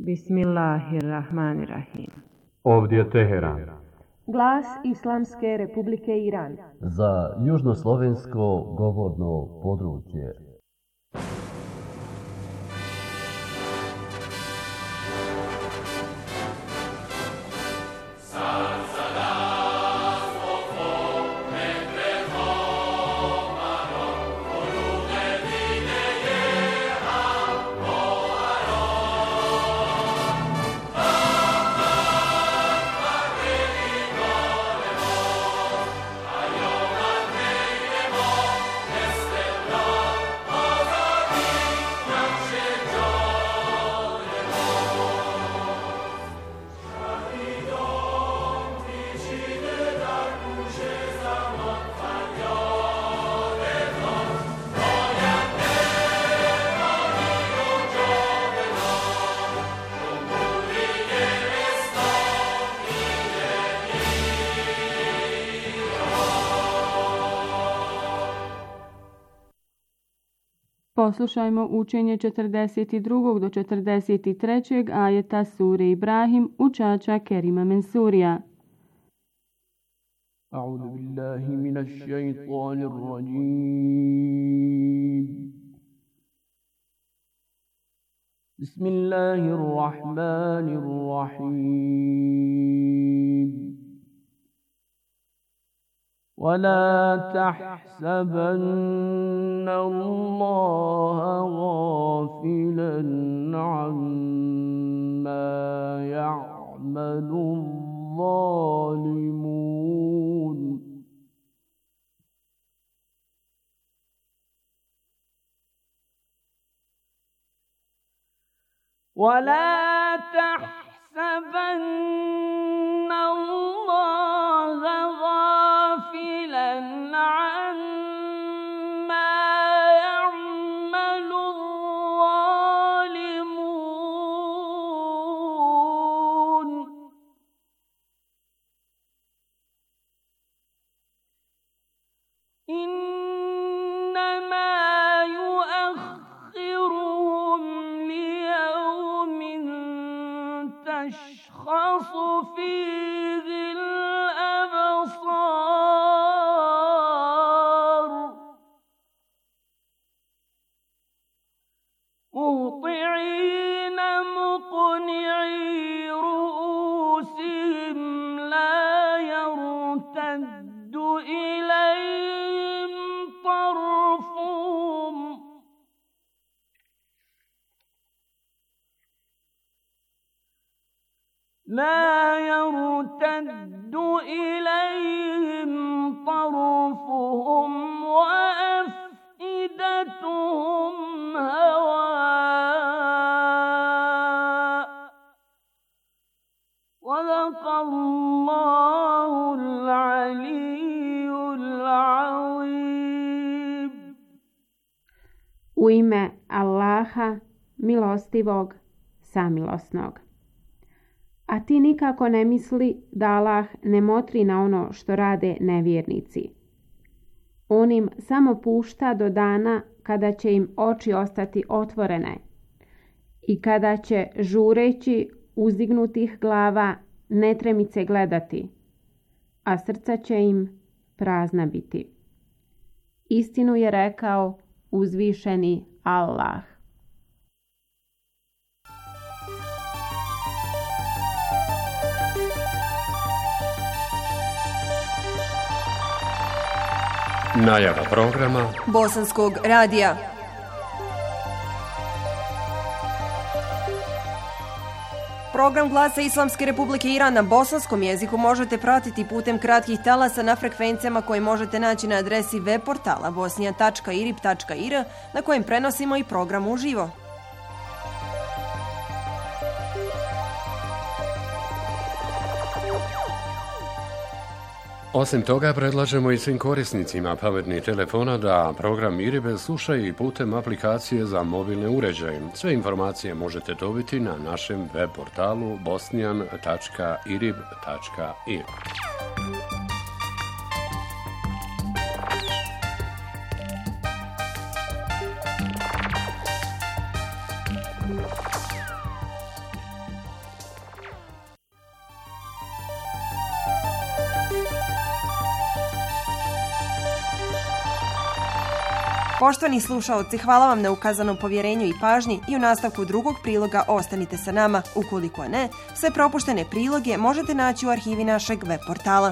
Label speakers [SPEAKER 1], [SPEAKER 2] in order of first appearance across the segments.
[SPEAKER 1] Bismillahirrahmanirrahim.
[SPEAKER 2] Ovdje je Teheran.
[SPEAKER 3] Glas Islamske Republike Iran.
[SPEAKER 4] Za južnoslovensko govorno područje.
[SPEAKER 5] Poslušajmo učenje 42. do 43. ajeta sure Ibrahim učača Kerima Mensurija.
[SPEAKER 6] A'udhu billahi minash shaitanir rajim. Bismillahirrahmanirrahim. ولا تحسبن الله غافلا عما يعمل الظالمون ولا تحسبن الله غافلا عما يعمل الظالمون إنما يؤخرهم ليوم تشخص فيه الأبصار مهطعين مقنعي رؤوسهم لا يرتد إليهم طرفهم وأفئدتهم هواء صدق الله العلي العظيم.
[SPEAKER 1] U ime Allaha, milostivog, samilosnog. A ti nikako ne misli da Allah ne motri na ono što rade nevjernici. On im samo pušta do dana kada će im oči ostati otvorene i kada će žureći uzdignutih glava netremice gledati, a srca će im prazna biti. Istinu je rekao uzvišeni Allah.
[SPEAKER 2] Najava programa
[SPEAKER 3] Bosanskog radija. Program Glasa Islamske Republike Iran na bosanskom jeziku možete pratiti putem kratkih talasa na frekvencijama koje možete naći na adresi web portala bosnija.irib.ir na kojem prenosimo i program uživo.
[SPEAKER 2] Osim toga, predlažemo i svim korisnicima pametnih telefona da program IRIB slušaju i putem aplikacije za mobilne uređaje. Sve informacije možete dobiti na našem web portalu bosnian.irib.ir.
[SPEAKER 3] Poštovani slušaoci, hvala vam na ukazanom povjerenju i pažnji i u nastavku drugog priloga ostanite sa nama. Ukoliko ne, sve propuštene priloge možete naći u arhivi našeg web portala.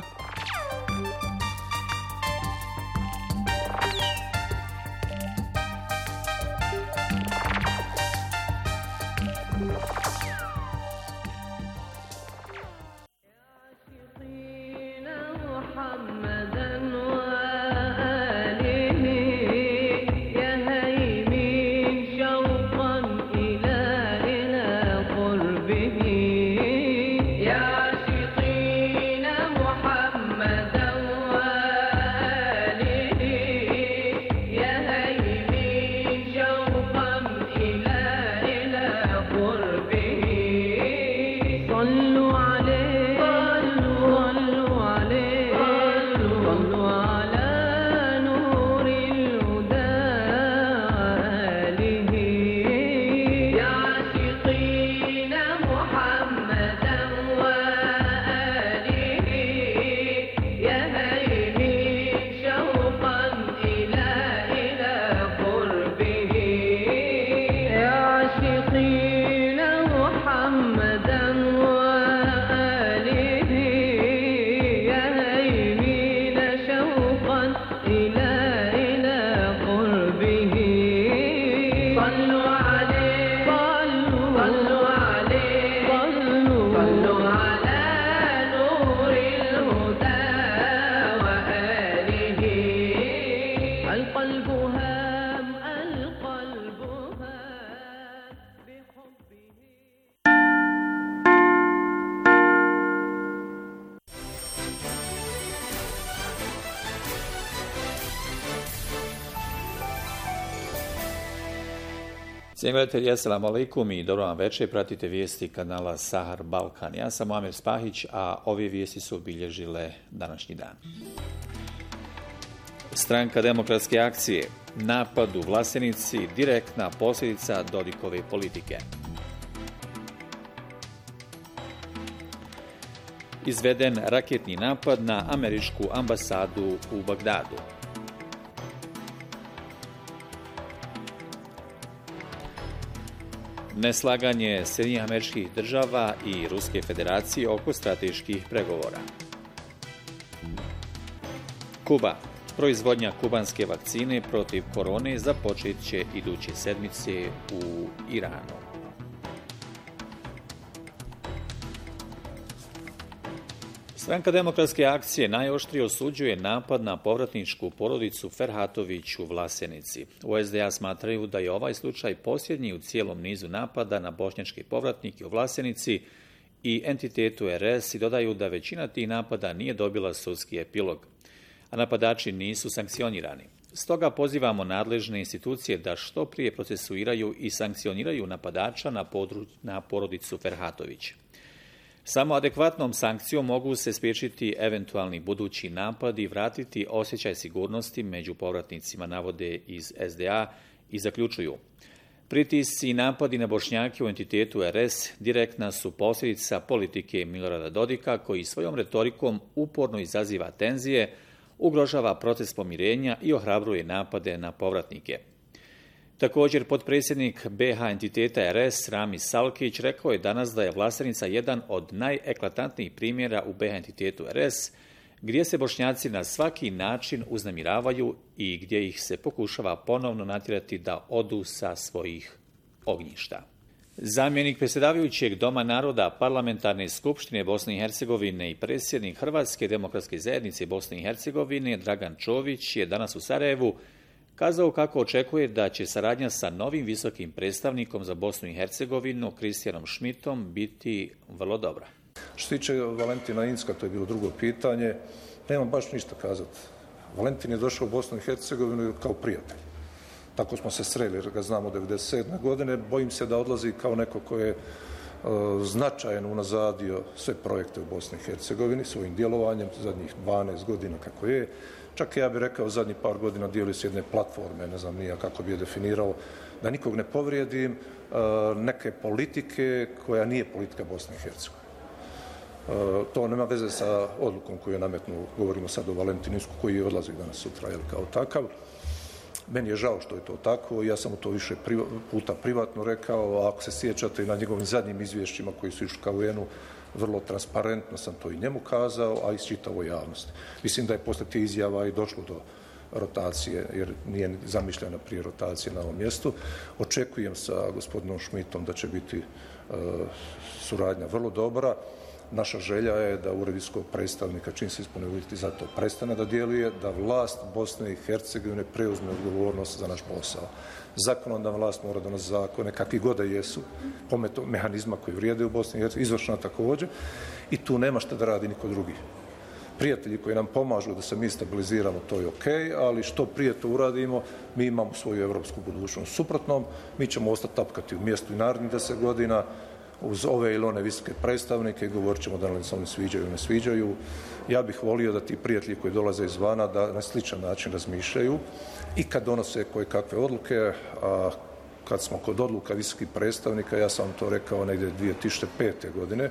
[SPEAKER 7] Cijenjeni gledatelji, assalamu alaikum i dobro vam večer. Pratite vijesti kanala Sahar Balkan. Ja sam Muamer Spahić, a ove vijesti su obilježile današnji dan. Stranka demokratske akcije. Napad u Vlasenici, direktna posljedica Dodikove politike. Izveden raketni napad na američku ambasadu u Bagdadu. Neslaganje Sjedinjenih Američkih Država i Ruske Federacije oko strateških pregovora. Kuba. Proizvodnja kubanske vakcine protiv korone započet će iduće sedmice u Iranu. Stranka demokratske akcije najoštrije osuđuje napad na povratničku porodicu Ferhatović u Vlasenici. U SDA smatraju da je ovaj slučaj posljednji u cijelom nizu napada na bošnjačke povratnike u Vlasenici i entitetu RS i dodaju da većina tih napada nije dobila sudski epilog, a napadači nisu sankcionirani. Stoga pozivamo nadležne institucije da što prije procesuiraju i sankcioniraju napadača na porodicu Ferhatović. Samo adekvatnom sankcijom mogu se spriječiti eventualni budući napadi i vratiti osjećaj sigurnosti među povratnicima, navode iz SDA i zaključuju. Pritisci i napadi na Bošnjake u entitetu RS direktna su posljedica politike Milorada Dodika, koji svojom retorikom uporno izaziva tenzije, ugrožava proces pomirenja i ohrabruje napade na povratnike. Također, potpredsjednik BH entiteta RS Ramiz Salkić rekao je danas da je Vlasenica jedan od najeklatantnijih primjera u BH entitetu RS, gdje se Bošnjaci na svaki način uznemiravaju i gdje ih se pokušava ponovno natjerati da odu sa svojih ognjišta. Zamjenik predsjedavajućeg Doma naroda Parlamentarne skupštine Bosne i Hercegovine i predsjednik Hrvatske demokratske zajednice Bosne i Hercegovine Dragan Čović je danas u Sarajevu kazao kako očekuje da će saradnja sa novim visokim predstavnikom za Bosnu i Hercegovinu Kristijanom Šmitom biti vrlo dobra.
[SPEAKER 8] Što se tiče Valentina Incka, to je bilo drugo pitanje, nemam baš ništa kazati. Valentin je došao u Bosnu i Hercegovinu kao prijatelj. Tako smo se sreli, jer ga znamo 1997. godine. Bojim se da odlazi kao neko ko je značajno unazadio sve projekte u Bosni i Hercegovini svojim djelovanjem, zadnjih 12 godina kako je. Čak ja bih rekao zadnjih par godina dijeli s jedne platforme, ne znam nija kako bi je definirao, da nikog ne povrijedim, neke politike koja nije politika Bosne i Hercegovine. To nema veze sa odlukom koju je nametnuo, govorimo sad o Valentinu Incku koji odlazi danas sutra kao takav. Meni je žao što je to tako, ja sam mu to više puta privatno rekao, a ako se sjećate i na njegovim zadnjim izvješćima koji su išli ka UN-u, vrlo transparentno sam to i njemu kazao, a i čitavoj javnosti. Mislim da je poslije tih izjava i došlo do rotacije, jer nije zamišljena prije rotacije na ovom mjestu. Očekujem sa gospodinom Šmitom da će biti suradnja vrlo dobra. Naša želja je da ured visokog predstavnika, čim se ispune uvjeti za to, prestane da djeluje, da vlast Bosne i Hercegovine preuzme odgovornost za naš posao. Zakonodavna vlast mora donositi zakone, kakvi god da jesu, po mehanizma koji vrijede u Bosni i Hercegovini, izvršna također, i tu nema šta da radi niko drugi. Prijatelji koji nam pomažu da se mi stabiliziramo, to je ok, ali što prije to uradimo, mi imamo svoju europsku budućnost. Suprotnom, mi ćemo ostati tapkati u mjestu i narednih 10 godina, uz ove ili one visoke predstavnike i govorit ćemo da li se oni sviđaju ili ne sviđaju. Ja bih volio da ti prijatelji koji dolaze izvana da na sličan način razmišljaju i kad donose koje kakve odluke, a kad smo kod odluka visokih predstavnika, ja sam to rekao negdje 2005. godine,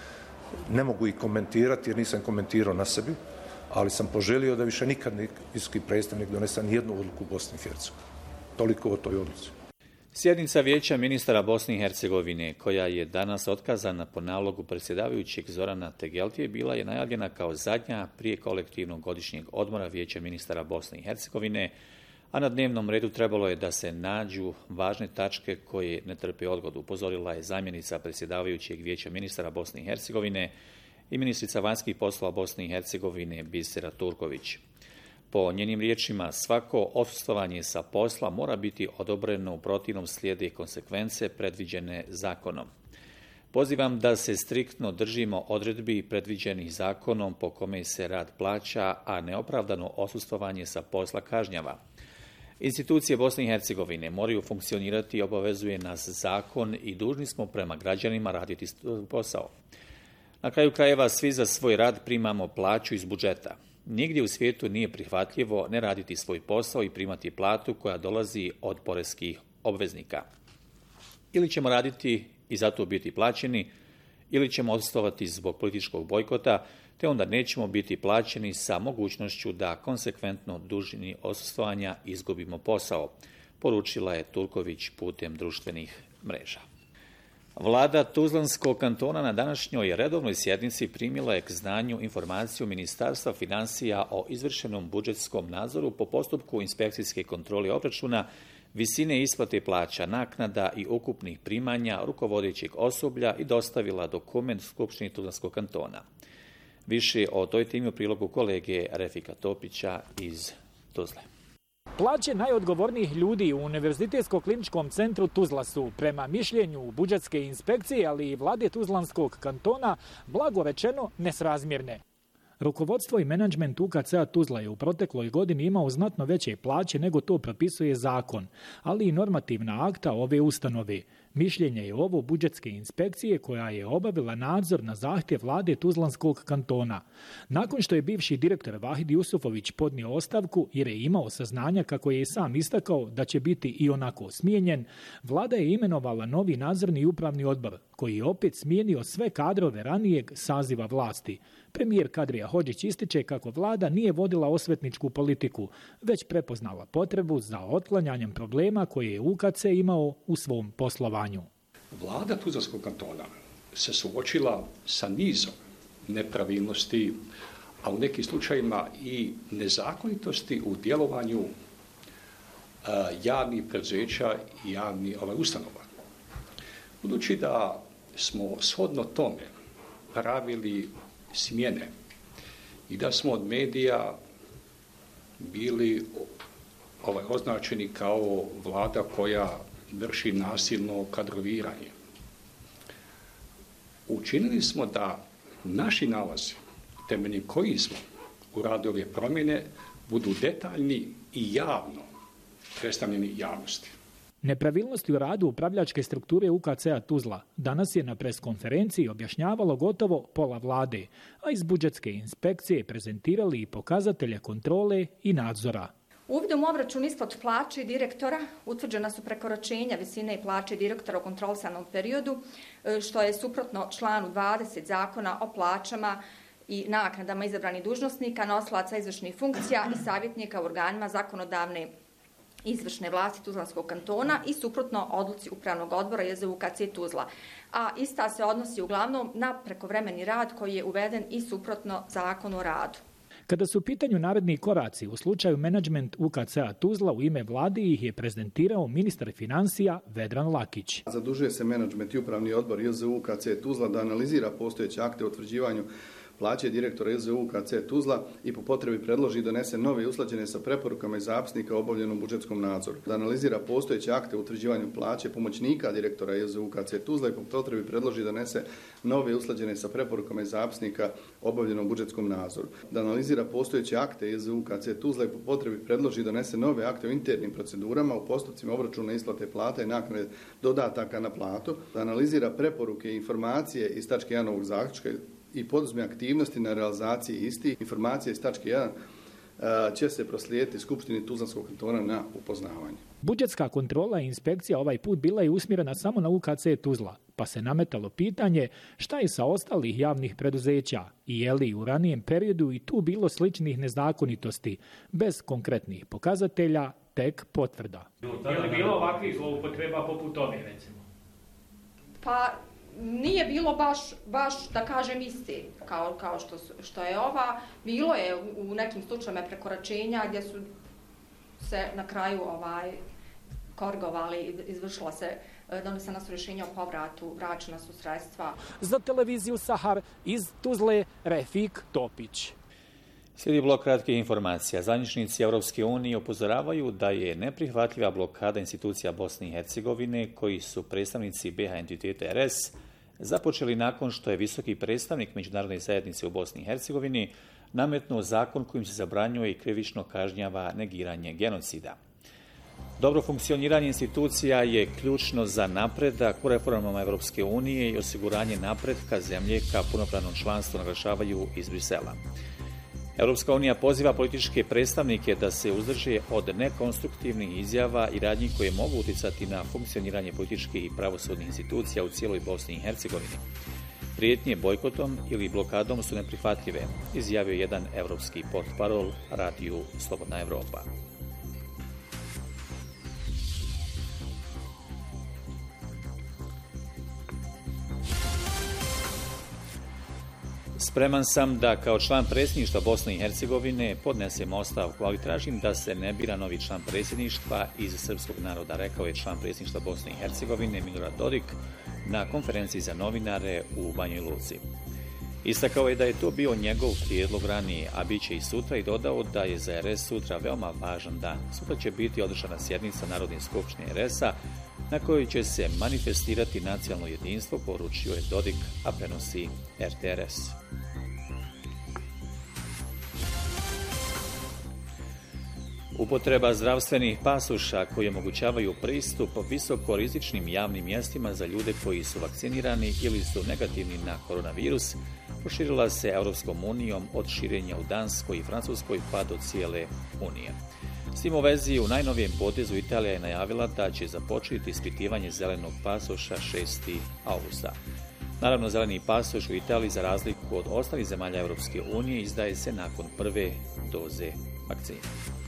[SPEAKER 8] ne mogu ih komentirati jer nisam komentirao na sebi, ali sam poželio da više nikad visoki predstavnik donese nijednu odluku u Bosni i Hercegovini. Toliko o toj odluci.
[SPEAKER 7] Sjednica Vijeća ministara Bosne i Hercegovine, koja je danas otkazana po nalogu predsjedavajućeg Zorana Tegeltije, bila je najavljena kao zadnja prije kolektivnog godišnjeg odmora Vijeća ministara Bosne i Hercegovine, a na dnevnom redu trebalo je da se nađu važne tačke koje ne trpe odgodu. Upozorila je zamjenica predsjedavajućeg Vijeća ministara Bosne i Hercegovine i ministrica vanjskih poslova Bosne i Hercegovine Bisera Turković. Po njenim riječima, svako odsustvovanje sa posla mora biti odobreno, u protivnom slijede konsekvence predviđene zakonom. Pozivam da se striktno držimo odredbi predviđenih zakonom po kome se rad plaća, a neopravdano odsustvovanje sa posla kažnjava. Institucije Bosne i Hercegovine moraju funkcionirati i obavezuje nas zakon i dužni smo prema građanima raditi posao. Na kraju krajeva svi za svoj rad primamo plaću iz budžeta. Nigdje u svijetu nije prihvatljivo ne raditi svoj posao i primati platu koja dolazi od poreskih obveznika. Ili ćemo raditi i zato biti plaćeni, ili ćemo odsustvovati zbog političkog bojkota, te onda nećemo biti plaćeni sa mogućnošću da konsekventno dužini odsustvovanja izgubimo posao, poručila je Turković putem društvenih mreža. Vlada Tuzlanskog kantona na današnjoj redovnoj sjednici primila je k znanju informaciju Ministarstva financija o izvršenom budžetskom nadzoru po postupku inspekcijske kontrole obračuna, visine isplate plaća, naknada i ukupnih primanja rukovodećeg osoblja i dostavila dokument Skupštini Tuzlanskog kantona. Više o toj temi u prilogu kolege Refika Topića iz Tuzle.
[SPEAKER 9] Plaće najodgovornijih ljudi u Univerzitetsko-kliničkom centru Tuzla su, prema mišljenju budžetske inspekcije, ali i vlade Tuzlanskog kantona, blago rečeno nesrazmjerne. Rukovodstvo i menadžment UKC-a Tuzla je u protekloj godini imao znatno veće plaće nego to propisuje zakon, ali i normativna akta ove ustanove. Mišljenje je ovo budžetske inspekcije koja je obavila nadzor na zahtjev vlade Tuzlanskog kantona. Nakon što je bivši direktor Vahid Jusufović podnio ostavku jer je imao saznanja, kako je i sam istakao, da će biti i onako smijenjen, vlada je imenovala novi nadzorni i upravni odbor koji je opet smijenio sve kadrove ranijeg saziva vlasti. Premijer Kadrija Hodžić ističe kako vlada nije vodila osvetničku politiku, već prepoznala potrebu za otklanjanjem problema koje je UKC imao u svom poslovanju.
[SPEAKER 10] Vlada Tuzlanskog kantona se suočila sa nizom nepravilnosti, a u nekim slučajima i nezakonitosti u djelovanju javnih preduzeća i javnih ustanova. Budući da smo shodno tome pravili smjene i da smo od medija bili označeni kao vlada koja vrši nasilno kadroviranje. Učinili smo da naši nalazi, temeljem koji smo u radu ove promjene, budu detaljni i javno predstavljeni javnosti.
[SPEAKER 9] Nepravilnosti u radu upravljačke strukture UKC-a Tuzla danas je na preskonferenciji objašnjavalo gotovo pola vlade, a iz budžetske inspekcije prezentirali i pokazatelje kontrole i nadzora.
[SPEAKER 11] Uvidom u obračun ispod plaće direktora utvrđena su prekoračenja visine i plaće direktora u kontrolisanom periodu, što je suprotno članu 20 zakona o plaćama i naknadama izabranih dužnosnika, nosilaca izvršnih funkcija i savjetnika u organima zakonodavne izvršne vlasti Tuzlanskog kantona i suprotno odluci Upravnog odbora JZUKC Tuzla. A ista se odnosi uglavnom na prekovremeni rad koji je uveden i suprotno Zakonu o radu.
[SPEAKER 9] Kada su u pitanju naredni koraci, u slučaju menadžment UKC-a Tuzla u ime vladi ih je prezentirao ministar financija Vedran Lakić.
[SPEAKER 12] Zadužuje se menadžment i upravni odbor JZUKC Tuzla da analizira postojeće akte o utvrđivanju plaće direktora JZUKC Tuzla i po potrebi predloži i donese nove i usklađene sa preporukama iz zapisnika o obavljenom budžetskom nadzoru. Da analizira postojeće akte o utvrđivanju plaće pomoćnika direktora JZUKC Tuzla i po potrebi predloži i donese nove i usklađene sa preporukama iz zapisnika o obavljenom budžetskom nadzoru. Da analizira postojeće akte JZUKC Tuzla i po potrebi predloži i donese nove akte o internim procedurama u postupcima obračuna isplate plata i naknade dodataka na platu. Da analizira preporuke i informacije iz tačke 1 ovog zaključka i poduzme aktivnosti na realizaciji istih. Informacije iz tačke 1 će se proslijediti Skupštini Tuzlanskog kantona na upoznavanje.
[SPEAKER 9] Budžetska kontrola i inspekcija ovaj put bila je usmjerena samo na UKC Tuzla, pa se nametalo pitanje šta je sa ostalih javnih preduzeća i je li u ranijem periodu i tu bilo sličnih nezakonitosti, bez konkretnih pokazatelja, tek potvrda. Je li bilo ovakvih zloupotreba poput ove, recimo?
[SPEAKER 11] Pa nije bilo baš da kažem isti kao što je ova. Bilo je u nekim slučajima prekoračenja gdje su se na kraju korigovali, izvršila se, donesena su rješenja o povratu, vraćena su sredstva.
[SPEAKER 9] Za televiziju Sahar iz Tuzle, Refik Topić.
[SPEAKER 7] Slijedi blok kratkih informacija. Zvaničnici Europske unije upozoravaju da je neprihvatljiva blokada institucija Bosne i Hercegovine, koji su predstavnici BiH entiteta RS, započeli nakon što je visoki predstavnik međunarodne zajednice u Bosni i Hercegovini nametnuo zakon kojim se zabranjuje i krivično kažnjava negiranje genocida. Dobro funkcioniranje institucija je ključno za napredak u reformama Europske unije i osiguranje napretka zemlje ka punopravnom članstvu, naglašavaju iz Brisela. Europska unija poziva političke predstavnike da se uzdrže od nekonstruktivnih izjava i radnji koje mogu uticati na funkcioniranje političkih i pravosudnih institucija u cijeloj Bosni i Hercegovini. Prijetnje bojkotom ili blokadom su neprihvatljive, izjavio jedan europski portparol radiju Slobodna Evropa. Spreman sam da kao član predsjedništva Bosne i Hercegovine podnesem ostavku, ali tražim da se ne bira novi član predsjedništva iz srpskog naroda, rekao je član predsjedništva Bosne i Hercegovine Milorad Dodik na konferenciji za novinare u Banjoj Luci. Istakao je da je to bio njegov prijedlog ranije, a bit će i sutra, i dodao da je za RS sutra veoma važan dan. Sutra će biti održana sjednica Narodne skupštine RS-a na kojoj će se manifestirati nacionalno jedinstvo, poručio je Dodik, a prenosi RTRS. Upotreba zdravstvenih pasoša koji omogućavaju pristup visokorizičnim javnim mjestima za ljude koji su vakcinirani ili su negativni na koronavirus proširila se Europskom unijom od širenja u Danskoj i Francuskoj pa do cijele Unije. S tim u vezi, u najnovijem potezu Italija je najavila da će započeti ispitivanje zelenog pasoša 6. augusta. Naravno, zeleni pasoš u Italiji, za razliku od ostalih zemalja Europske unije, izdaje se nakon prve doze vakcine.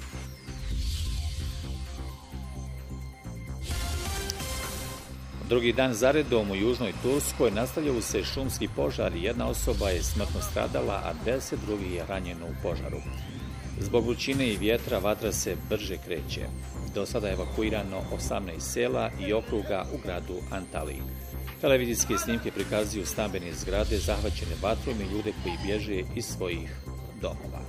[SPEAKER 7] Drugi dan zaredom u južnoj Turskoj nastavljaju se šumski požari. Jedna osoba je smrtno stradala, a 10 drugih je ranjeno u požaru. Zbog vrućine i vjetra vatra se brže kreće. Do sada je evakuirano 18 sela i okruga u gradu Antaliji. Televizijske snimke prikazuju stambene zgrade zahvaćene vatrom i ljude koji bježe iz svojih domova.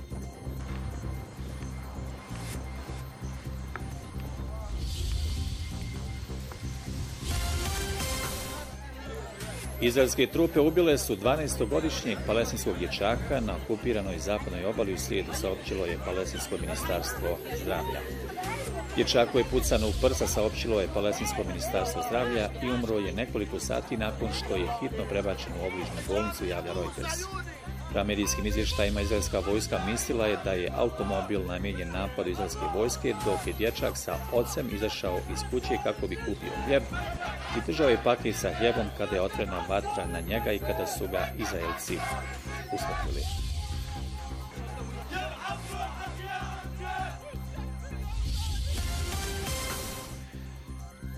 [SPEAKER 7] Izraelske trupe ubile su 12-godišnjeg palestinskog dječaka na okupiranoj zapadnoj obali u srijedu, saopćilo je palestinsko ministarstvo zdravlja. Dječaku je pucano u prsa, saopćilo je palestinsko ministarstvo zdravlja, i umro je nekoliko sati nakon što je hitno prebačen u obližnju bolnicu, javlja Reuters. Prema medijskim izvještajima, izraelska vojska mislila je da je automobil namijenjen napadu izraelske vojske, dok je dječak sa ocem izašao iz kuće kako bi kupio hljeb i držao je paket sa hljebom kada je otvorena vatra na njega i kada su ga Izraelci usmrtili.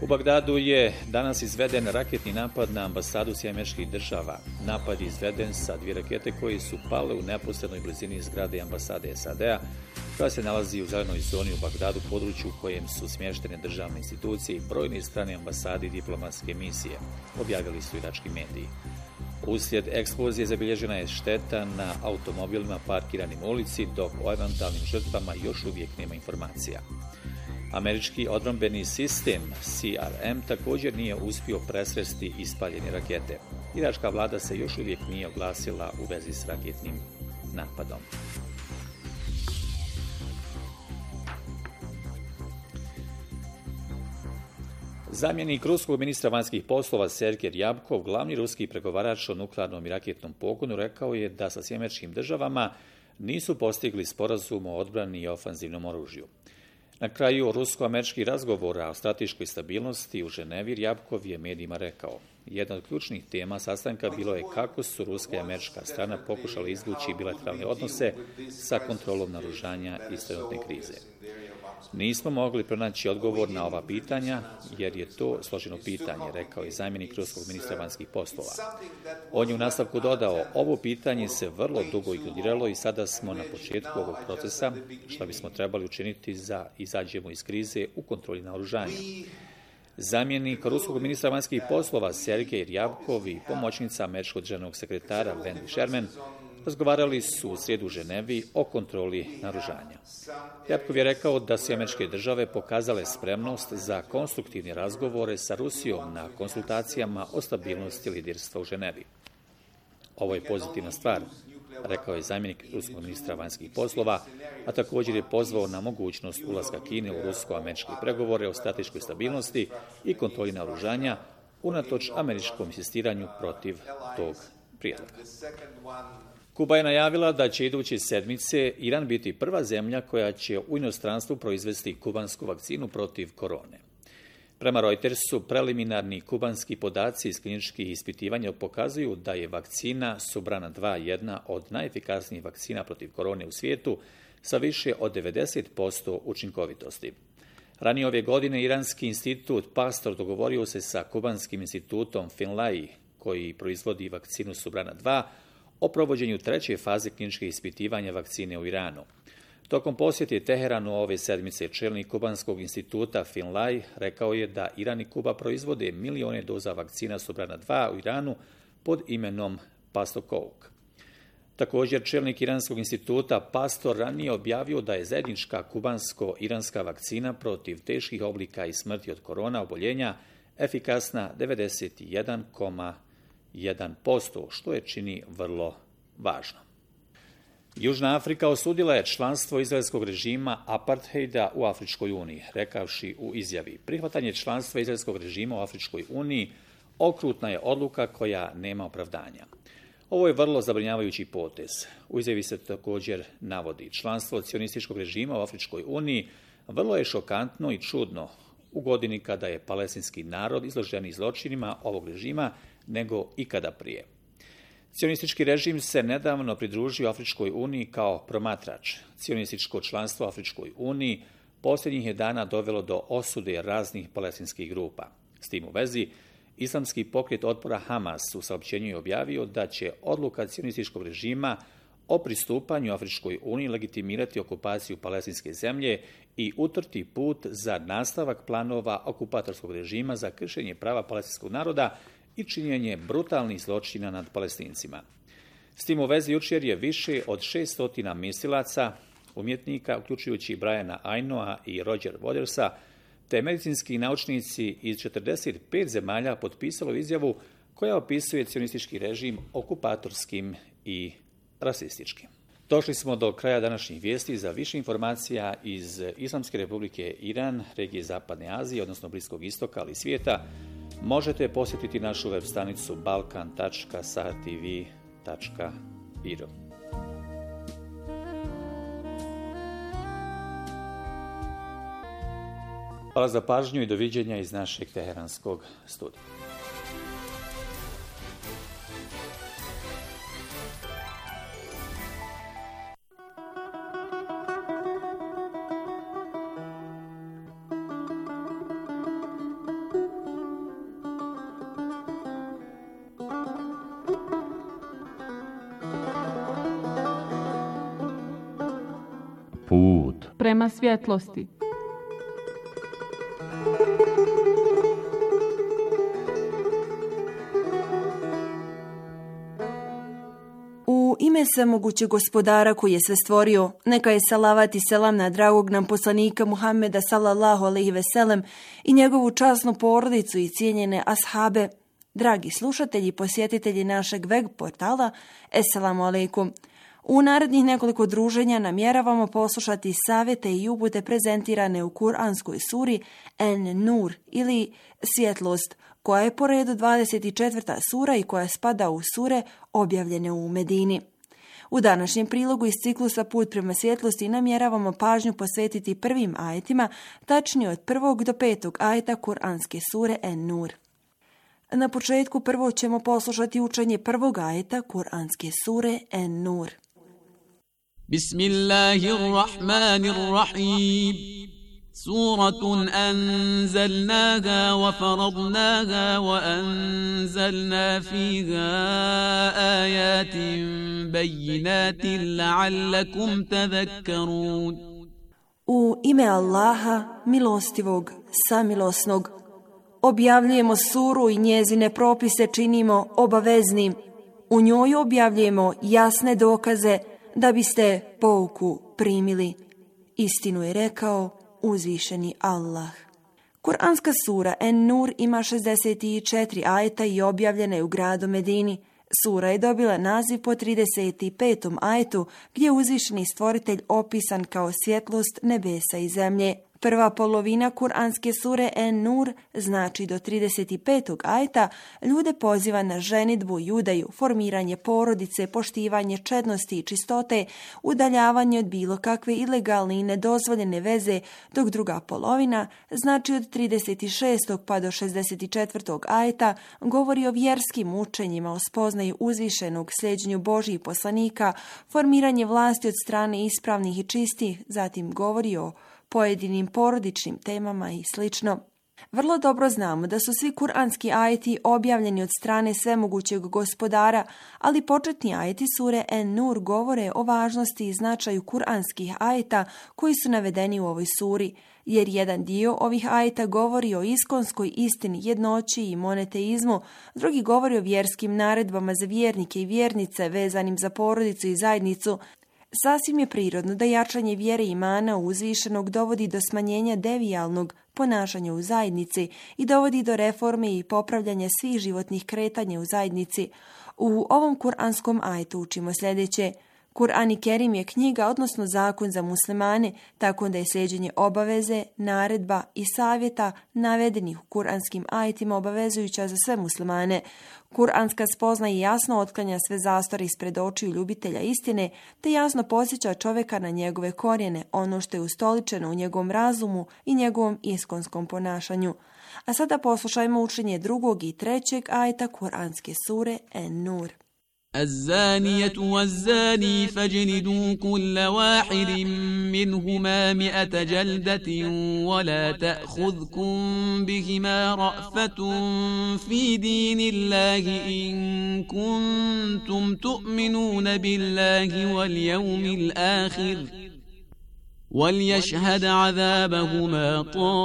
[SPEAKER 7] U Bagdadu je danas izveden raketni napad na ambasadu Sjedinjenih Država. Napad je izveden sa 2 rakete koje su pale u neposrednoj blizini zgrade ambasade SAD-a, koja se nalazi u zelenoj zoni u Bagdadu, području u kojem su smještene državne institucije i brojne strane ambasade i diplomatske misije, objavili su irački mediji. Uslijed eksplozije zabilježena je šteta na automobilima parkiranim u ulici, dok o eventualnim žrtvama još uvijek nema informacija. Američki odbrambeni sistem CRM također nije uspio presresti ispaljene rakete. Iračka vlada se još uvijek nije oglasila u vezi s raketnim napadom. Zamjenik ruskog ministra vanjskih poslova Sergej Ryabkov, glavni ruski pregovarač o nuklearnom i raketnom pogonu, rekao je da sa Sjedinjenim Državama nisu postigli sporazum o odbrani i ofanzivnom oružju. Na kraju rusko-američkih razgovora o strateškoj stabilnosti u Ženevi, Ryabkov je medijima rekao: jedna od ključnih tema sastanka bilo je kako su ruska i američka strana pokušali izvući bilateralne odnose sa kontrolom naoružanja iz trenutne krize. Nismo mogli pronaći odgovor na ova pitanja, jer je to složeno pitanje, rekao je zamjenik ruskog ministra vanjskih poslova. On je u nastavku dodao: ovo pitanje se vrlo dugo ignoriralo i sada smo na početku ovog procesa, što bismo trebali učiniti za izađemo iz krize u kontroli naoružanja. Zamjenik ruskog ministra vanjskih poslova Sergej Ryabkov i pomoćnica američkog državnog sekretara Wendy Sherman razgovarali su u srijedu u Ženevi o kontroli naoružanja. Ryabkov je rekao da su Američke države pokazale spremnost za konstruktivne razgovore sa Rusijom na konsultacijama o stabilnosti liderstva u Ženevi. Ovo je pozitivna stvar, rekao je zamjenik ruskog ministra vanjskih poslova, a također je pozvao na mogućnost ulaska Kine u rusko-američke pregovore o strateškoj stabilnosti i kontroli naoružanja, unatoč američkom insistiranju protiv tog prijedloga. Kuba je najavila da će iduće sedmice Iran biti prva zemlja koja će u inostranstvu proizvesti kubansku vakcinu protiv korone. Prema Reutersu, preliminarni kubanski podaci iz kliničkih ispitivanja pokazuju da je vakcina Sobrana 2 jedna od najefikasnijih vakcina protiv korone u svijetu sa više od 90% učinkovitosti. Ranije ove godine Iranski institut Pasteur dogovorio se sa kubanskim institutom Finlay, koji proizvodi vakcinu Sobrana 2, o provođenju 3. faze kliničkih ispitivanja vakcine u Iranu. Tokom posjete Teheranu ove sedmice čelnik kubanskog instituta Finlay rekao je da Iran i Kuba proizvode milione doza vakcina Sobrana 2 u Iranu pod imenom Pastokouk. Također, čelnik Iranskog instituta Pastor ranije objavio da je zajednička kubansko-iranska vakcina protiv teških oblika i smrti od korona oboljenja efikasna 91,1%, što je čini vrlo važno. Južna Afrika osudila je članstvo izraelskog režima apartheida u Afričkoj uniji, rekavši u izjavi: prihvatanje članstva izraelskog režima u Afričkoj uniji okrutna je odluka koja nema opravdanja. Ovo je vrlo zabrinjavajući potez. U izjavi se također navodi: članstvo cionističkog režima u Afričkoj uniji vrlo je šokantno i čudno u godini kada je palestinski narod izložen zločinima ovog režima nego ikada prije. Cionistički režim se nedavno pridružio Afričkoj uniji kao promatrač. Cionističko članstvo u Afričkoj uniji posljednjih je dana dovelo do osude raznih palestinskih grupa. S tim u vezi, islamski pokret otpora Hamas u saopćenju je objavio da će odluka cionističkog režima o pristupanju Afričkoj uniji legitimirati okupaciju palestinske zemlje i utrti put za nastavak planova okupatorskog režima za kršenje prava palestinskog naroda i činjenje brutalnih zločina nad Palestincima. S tim u vezi jučer je više od 600 mislilaca, umjetnika, uključujući Briana Ainoa i Roger Watersa, te medicinski naučnici iz 45 zemalja potpisalo izjavu koja opisuje cionistički režim okupatorskim i rasističkim. Došli smo do kraja današnjih vijesti. Za više informacija iz Islamske republike Iran, regije Zapadne Azije, odnosno Bliskog istoka, ali i svijeta, možete posjetiti našu web stranicu balkan.satv.ru. Hvala za pažnju i doviđenja iz našeg teheranskog studija.
[SPEAKER 5] prema svjetlosti.
[SPEAKER 3] U ime svemogućeg gospodara koji je sve stvorio, neka je salavat i selam na dragog nam poslanika Muhammeda sallallahu alejhi ve sellem i njegovu časnu porodicu i cijenjene ashabe. Dragi slušatelji i posjetitelji našeg web portala, Esselamu alejkum. U narednih nekoliko druženja namjeravamo poslušati savjete i upute prezentirane u kuranskoj suri En-Nur ili Svjetlost, koja je po redu 24. sura i koja spada u sure objavljene u Medini. U današnjem prilogu iz ciklusa Put prema svjetlosti namjeravamo pažnju posvetiti prvim ajetima, tačnije od 1. do 5. ajeta kuranske sure En-Nur. Na početku prvo ćemo poslušati učenje prvog ajeta kuranske sure En-Nur.
[SPEAKER 13] Bismillahirrahmanirrahim. Suratun anzalnaha wa faradnaha wa anzalna fiha ayatin bayyinatin la'allakum tadhakkarun.
[SPEAKER 3] U ime Allaha, milostivog, samilosnog, objavljujemo suru i njezine propise činimo obaveznim. U njoj objavljujemo jasne dokaze da biste pouku primili. Istinu je rekao uzvišeni Allah. Kur'anska sura En-Nur ima 64 ajeta i objavljena je u gradu Medini. Sura je dobila naziv po 35. ajetu gdje je uzvišeni stvoritelj opisan kao svjetlost nebesa i zemlje. Prva polovina kuranske sure En-Nur, znači do 35. ajeta, ljude poziva na ženidbu i udaju, formiranje porodice, poštivanje čednosti i čistote, udaljavanje od bilo kakve ilegalne i nedozvoljene veze, dok druga polovina, znači od 36. pa do 64. ajeta, govori o vjerskim učenjima, o spoznaju uzvišenog, sljeđenju Božjih poslanika, formiranje vlasti od strane ispravnih i čistih, zatim govori o pojedinim porodičnim temama i slično. Vrlo dobro znamo da su svi kuranski ajeti objavljeni od strane svemogućeg gospodara, ali početni ajeti sure En-Nur govore o važnosti i značaju kuranskih ajeta koji su navedeni u ovoj suri, jer jedan dio ovih ajeta govori o iskonskoj istini, jednoći i monoteizmu, drugi govori o vjerskim naredbama za vjernike i vjernice vezanim za porodicu i zajednicu. Sasvim je prirodno da jačanje vjere i imana uzvišenog dovodi do smanjenja devijalnog ponašanja u zajednici i dovodi do reforme i popravljanja svih životnih kretanja u zajednici. U ovom kuranskom ajetu učimo sljedeće. Kur'an Kerim je knjiga, odnosno zakon za muslimane, tako da je sljeđenje obaveze, naredba i savjeta navedenih u kuranskim ajetima obavezujuća za sve muslimane. Kur'anska spoznaja jasno otklanja sve zastore ispred očiju ljubitelja istine, te jasno podsjeća čovjeka na njegove korijene, ono što je ustoličeno u njegovom razumu i njegovom iskonskom ponašanju. A sada poslušajmo učenje 2. i 3. ajeta kuranske sure En-Nur.
[SPEAKER 13] الزانية والزاني فاجلدوا كل واحد منهما 100 جلدة ولا تأخذكم بهما رأفة في دين الله إن كنتم تؤمنون بالله واليوم الآخر وليشهد عذابهما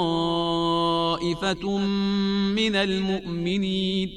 [SPEAKER 13] طائفة من المؤمنين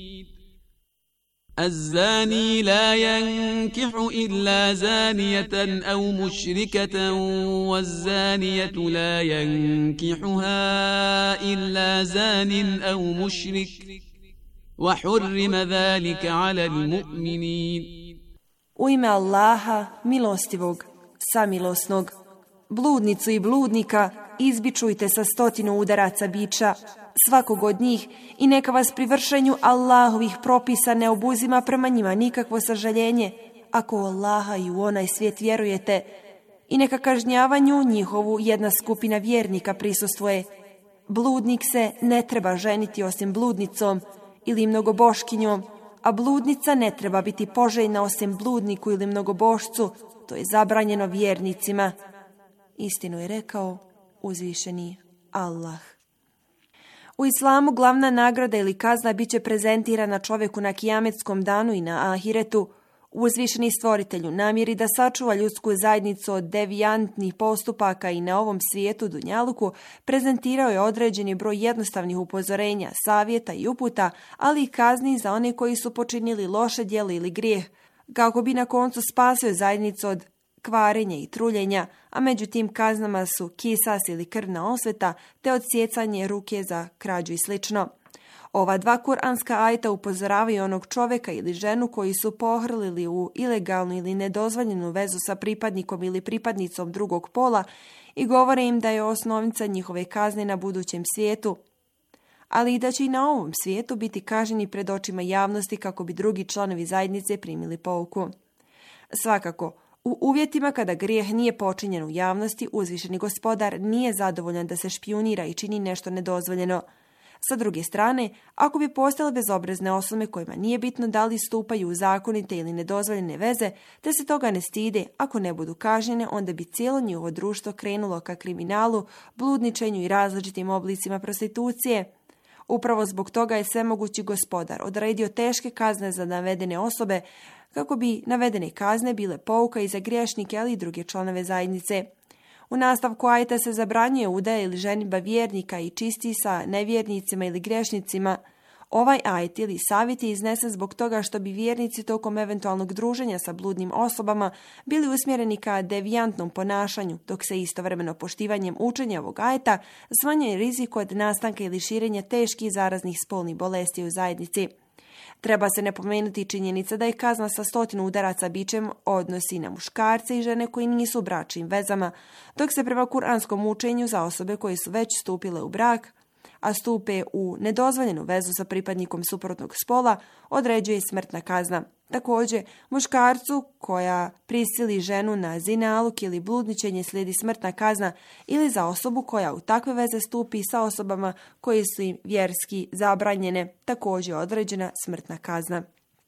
[SPEAKER 13] الزاني لا ينكح إلا زانية أو مشركة والزانية لا ينكحها إلا زان أو مشرك وحرم ذلك على المؤمنين.
[SPEAKER 3] U ime Allaha, milostivog, samilosnog, bludnicu i bludnika izbičujte sa 100 udaraca biča, svakog od njih, i neka vas pri vršenju Allahovih propisa ne obuzima prema njima nikakvo sažaljenje, ako u Allaha i u onaj svijet vjerujete, i neka kažnjavanju njihovu jedna skupina vjernika prisustvuje. Bludnik se ne treba ženiti osim bludnicom ili mnogoboškinjom, a bludnica ne treba biti poželjna osim bludniku ili mnogobošcu, to je zabranjeno vjernicima. Istinu je rekao uzvišeni Allah. U islamu glavna nagrada ili kazna bit će prezentirana čovjeku na kijametskom danu i na ahiretu. Uzvišeni stvoritelju namjeri da sačuva ljudsku zajednicu od devijantnih postupaka i na ovom svijetu dunjaluku prezentirao je određeni broj jednostavnih upozorenja, savjeta i uputa, ali i kazni za one koji su počinili loše djelo ili grijeh, kako bi na koncu spasio zajednicu od kvarenja i truljenja, a među tim kaznama su kisas ili krvna osveta, te odsjecanje ruke za krađu i slično. Ova dva kuranska ajeta upozoravaju onog čovjeka ili ženu koji su pohrlili u ilegalnu ili nedozvoljenu vezu sa pripadnikom ili pripadnicom drugog pola i govore im da je osnovnica njihove kazne na budućem svijetu, ali i da će i na ovom svijetu biti kažnjeni pred očima javnosti kako bi drugi članovi zajednice primili pouku. Svakako, u uvjetima kada grijeh nije počinjen u javnosti, uzvišeni gospodar nije zadovoljan da se špijunira i čini nešto nedozvoljeno. Sa druge strane, ako bi postojale bezobrazne osobe kojima nije bitno da li stupaju u zakonite ili nedozvoljene veze, te se toga ne stide, ako ne budu kažnjene, onda bi cijelo njihovo društvo krenulo ka kriminalu, bludničenju i različitim oblicima prostitucije. Upravo zbog toga je svemogući gospodar odredio teške kazne za navedene osobe, kako bi navedene kazne bile pouka i za griješnike, ali i druge članove zajednice. U nastavku ajeta se zabranjuje udaja ili ženidba vjernika i čisti sa nevjernicima ili grešnicima. Ovaj ajet ili savjet je iznesen zbog toga što bi vjernici tokom eventualnog druženja sa bludnim osobama bili usmjereni ka devijantnom ponašanju, dok se istovremeno poštivanjem učenja ovog ajeta smanjuje rizik od nastanka ili širenja teških zaraznih spolnih bolesti u zajednici. Treba se napomenuti činjenica da je kazna sa 100 udaraca bičem odnosi na muškarce i žene koji nisu u bračnim vezama, dok se prema kuranskom učenju za osobe koje su već stupile u brak, a stupe u nedozvoljenu vezu sa pripadnikom suprotnog spola, određuje smrtna kazna. Također, muškarcu koja prisili ženu na zinaluk ili bludničenje slijedi smrtna kazna ili za osobu koja u takve veze stupi sa osobama koje su im vjerski zabranjene, također određena smrtna kazna.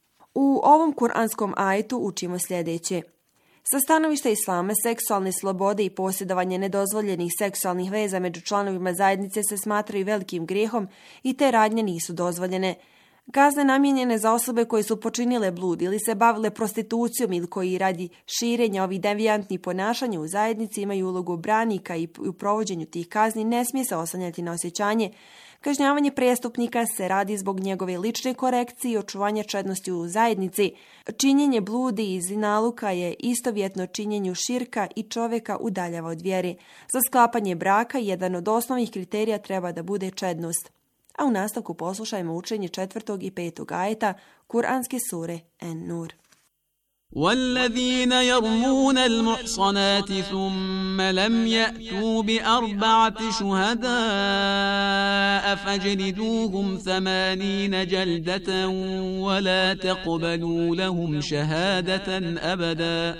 [SPEAKER 3] U ovom kuranskom ajetu učimo sljedeće. Sa stanovišta islama, seksualne slobode i posjedovanje nedozvoljenih seksualnih veza među članovima zajednice se smatraju velikim grijehom i te radnje nisu dozvoljene. Kazne namijenjene za osobe koje su počinile blud ili se bavile prostitucijom ili koji radi širenja ovih devijantnih ponašanja u zajednici imaju ulogu branika i u provođenju tih kazni ne smije se oslanjati na osjećanje. Kažnjavanje prijestupnika se radi zbog njegove lične korekcije i očuvanja čednosti u zajednici. Činjenje bludi i zinaluka je istovjetno činjenju širka i čovjeka udaljava od vjeri. Za sklapanje braka jedan od osnovnih kriterija treba da bude čednost. A u nastavku poslušajmo učenje 4. i 5. ajeta Kur'anske sure En-Nur.
[SPEAKER 13] والذين يرمون المحصنات ثم لم يأتوا بأربعة شهداء فاجلدوهم 80 جلدة ولا تقبلوا لهم شهادة أبدا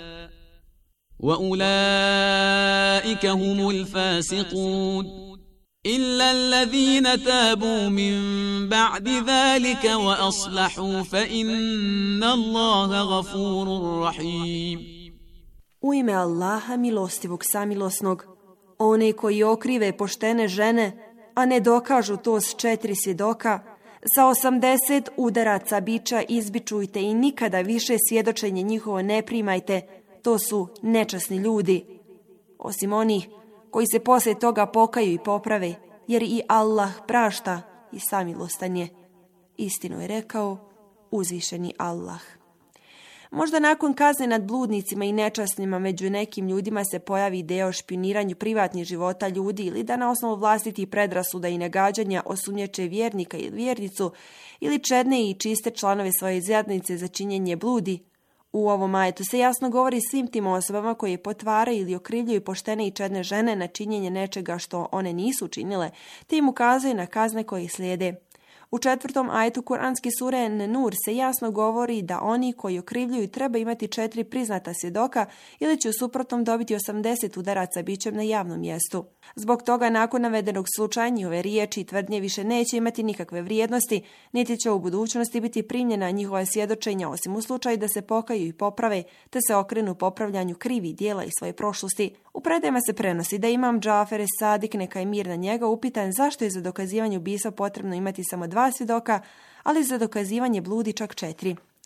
[SPEAKER 13] وأولئك هم الفاسقون إلا الذين تابوا من بعد ذلك وأصلحوا فإن الله غفور رحيم.
[SPEAKER 3] U ime Allaha milostivog samilosnog, one koji okrive poštene žene, a ne dokažu to s 4 svjedoka, sa 80 udaraca biča izbičujte i nikada više svjedočenje njihovo ne primajte, to su nečasni ljudi. Osim onih koji se poslije toga pokaju i poprave, jer i Allah prašta i samilostan je. Istinu je rekao uzvišeni Allah. Možda nakon kazne nad bludnicima i nečasnima među nekim ljudima se pojavi ideja o špijuniranju privatnih života ljudi ili da na osnovu vlastitih predrasuda i nagađanja osumnjiče vjernika ili vjernicu ili čedne i čiste članove svoje zajednice za činjenje bludi. U ovom ajetu se jasno govori svim tim osobama koji potvaraju ili okrivljuju poštene i čedne žene na činjenje nečega što one nisu učinile, te im ukazuje na kazne koje ih slijede. U 4. ajetu Kur'anske sure En-Nur se jasno govori da oni koji okrivljuju treba imati 4 priznata svjedoka ili će u suprotnom dobiti 80 udaraca bičem na javnom mjestu. Zbog toga nakon navedenog slučaja njihove riječi i tvrdnje više neće imati nikakve vrijednosti, niti će u budućnosti biti primljena njihova svjedočenja osim u slučaju da se pokaju i poprave, te se okrenu popravljanju krivih dijela iz svoje prošlosti. U predajama se prenosi da imam Džafer es-Sadik, neka je mir na njega, upitan zašto je za dokazivanje ubistva potrebno imati samo 2 svjedoka, ali za dokazivanje bludi čak 4.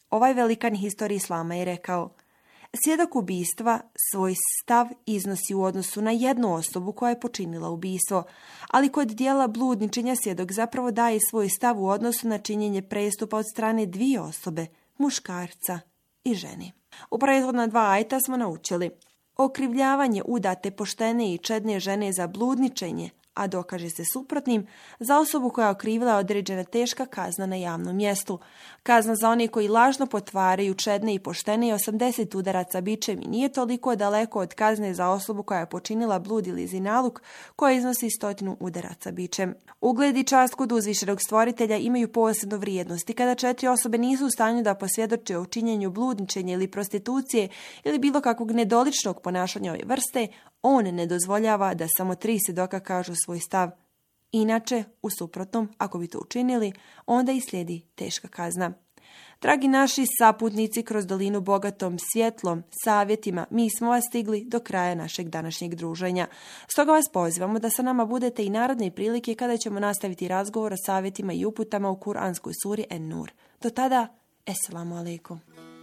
[SPEAKER 3] Ovaj velikan historije islama je rekao: svjedok ubistva svoj stav iznosi u odnosu na jednu osobu koja je počinila ubistvo, ali kod dijela bludničenja svjedok zapravo daje svoj stav u odnosu na činjenje prestupa od strane dvije osobe, muškarca i žene. U prethodna 2 ajeta smo naučili: okrivljavanje udate poštene i čedne žene za bludničenje, a dokaže se suprotnim, za osobu koja je okrivila određena teška kazna na javnom mjestu. Kazna za one koji lažno potvaraju čedne i poštene je 80 udaraca bičem i nije toliko daleko od kazne za osobu koja je počinila blud ili zinaluk, koja iznosi 100 udaraca bičem. Ugled i čast kod uzvišenog stvoritelja imaju posebnu vrijednost i kada 4 osobe nisu u stanju da posvjedoče o činjenju bludničenja ili prostitucije ili bilo kakvog nedoličnog ponašanja ove vrste, on ne dozvoljava da samo 3 svjedoka kažu svoj stav. Inače, u suprotnom, ako bi to učinili, onda i slijedi teška kazna. Dragi naši saputnici kroz dolinu bogatom svjetlom, savjetima, mi smo vas stigli do kraja našeg današnjeg druženja. Stoga vas pozivamo da sa nama budete i narodne prilike kada ćemo nastaviti razgovor o savjetima i uputama u Kur'anskoj suri En-Nur. Do tada, Esselamu alaikum.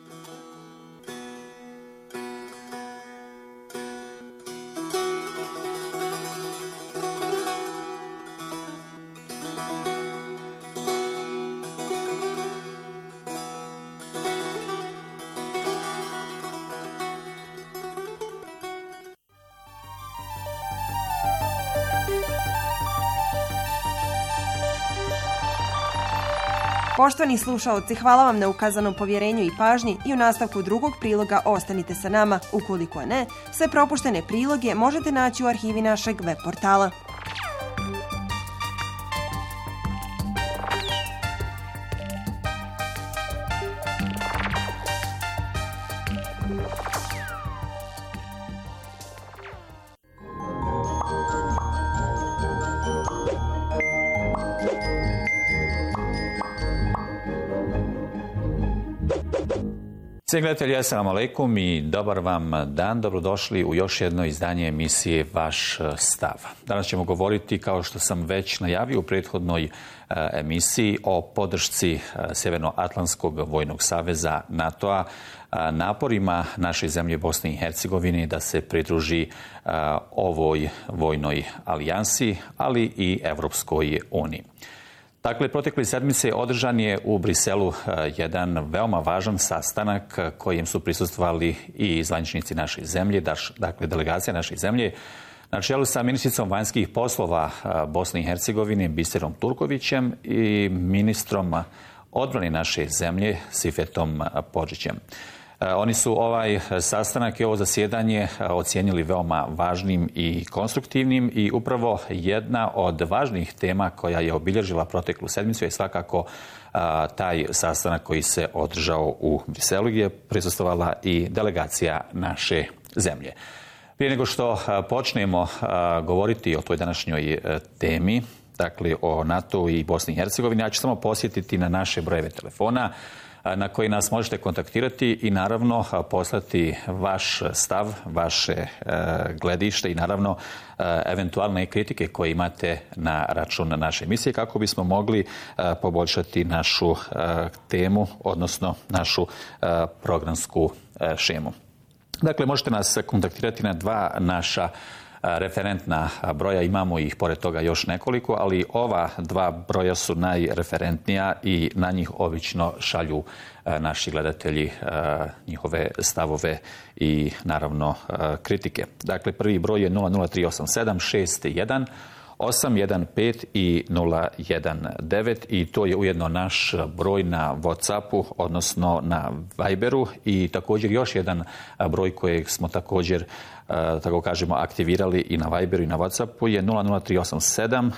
[SPEAKER 3] Poštovani slušaoci, hvala vam na ukazanom povjerenju i pažnji i u nastavku drugog priloga ostanite sa nama. Ukoliko ne, sve propuštene priloge možete naći u arhivi našeg web portala.
[SPEAKER 7] Cijenjeni gledatelji, assalamu alaikum i dobar vam dan. Dobrodošli u još jedno izdanje emisije Vaš stav. Danas ćemo govoriti, kao što sam već najavio u prethodnoj emisiji, o podršci Sjevernoatlantskog vojnog saveza NATO-a, naporima naše zemlje Bosne i Hercegovine da se pridruži ovoj vojnoj alijansi, ali i Evropskoj uniji. Dakle, protekle sedmice održan je u Briselu jedan veoma važan sastanak kojem su prisustvovali i zvaničnici naše zemlje, dakle delegacija naše zemlje, na čelu sa ministricom vanjskih poslova Bosne i Hercegovine Biserom Turkovićem i ministrom odbrane naše zemlje Sifetom Podžićem. Oni su ovaj sastanak i ovo zasjedanje ocijenili veoma važnim i konstruktivnim i upravo jedna od važnih tema koja je obilježila proteklu sedmicu je svakako taj sastanak koji se održao u Briselu gdje je prisustvovala i delegacija naše zemlje. Prije nego što počnemo govoriti o toj današnjoj temi, dakle o NATO i Bosni i Hercegovini, ja ću samo posjetiti na naše brojeve telefona na koji nas možete kontaktirati i naravno poslati vaš stav, vaše gledište i naravno eventualne kritike koje imate na račun naše emisije kako bismo mogli poboljšati našu temu, odnosno našu programsku šemu. Dakle, možete nas kontaktirati na 2 naša referentna broja, imamo ih pored toga još nekoliko, ali ova 2 broja su najreferentnija i na njih obično šalju naši gledatelji njihove stavove i naravno kritike. Dakle, prvi broj je 00387 815 i 019 i to je ujedno naš broj na WhatsAppu, odnosno na Viberu i također još jedan broj kojeg smo također tako kažemo aktivirali i na Viberu i na WhatsAppu je 00387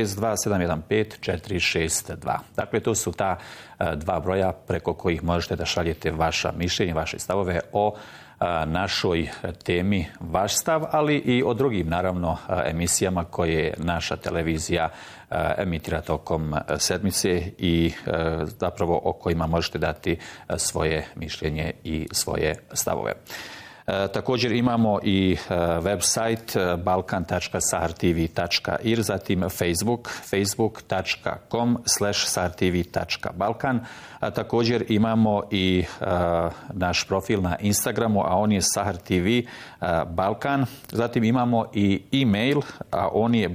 [SPEAKER 7] 62715 462. Dakle, to su ta 2 broja preko kojih možete da šaljete vaša mišljenja, vaše stavove o našoj temi Vaš stav, ali i o drugim, naravno, emisijama koje naša televizija emitira tokom sedmice i zapravo o kojima možete dati svoje mišljenje i svoje stavove. Također imamo i website balkan.sartv.ir, zatim facebook.com/sartv.balkan. Također imamo i naš profil na Instagramu, a on je Sahar TV Balkan. Zatim imamo i e-mail, a on je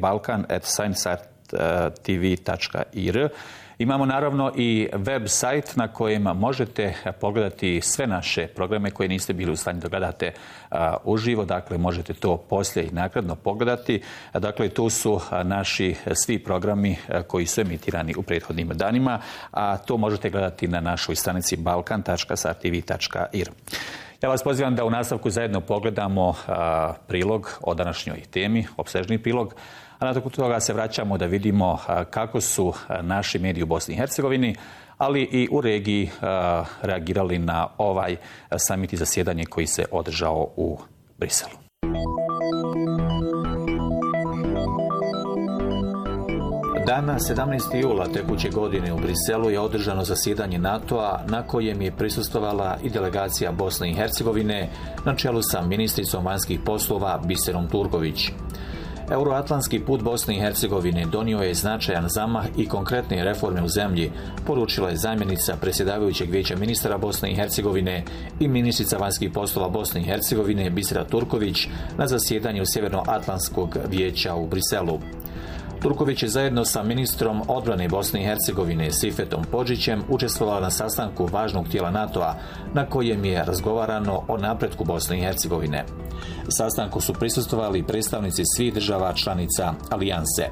[SPEAKER 7] balkan@sartv.ir. Imamo naravno i web sajt na kojem možete pogledati sve naše programe koje niste bili u stanju da gledate uživo, dakle možete to poslije i naknadno pogledati. Dakle, tu su naši svi programi koji su emitirani u prethodnim danima, a to možete gledati na našoj stranici balkan.sartv.ir. Ja vas pozivam da u nastavku zajedno pogledamo prilog o današnjoj temi, opsežni prilog, a nakon toga se vraćamo da vidimo kako su naši mediji u Bosni i Hercegovini, ali i u regiji reagirali na ovaj samit i zasjedanje koji se održao u Briselu. Dana 17. jula tekuće godine u Briselu je održano zasjedanje NATO-a na kojem je prisustvovala i delegacija Bosne i Hercegovine na čelu sa ministricom vanjskih poslova Biserom Turković. Euroatlantski put Bosne i Hercegovine donio je značajan zamah i konkretne reforme u zemlji, poručila je zamjenica predsjedavajućeg vijeća ministara Bosne i Hercegovine i ministrica vanjskih poslova Bosne i Hercegovine Bisera Turković na zasjedanju Sjevernoatlantskog vijeća u Briselu. Turković je zajedno sa ministrom odbrane Bosne i Hercegovine Sifetom Podžićem učestvovala na sastanku važnog tijela NATO-a na kojem je razgovarano o napretku Bosne i Hercegovine. Sastanku su prisustvovali predstavnici svih država članica alijanse.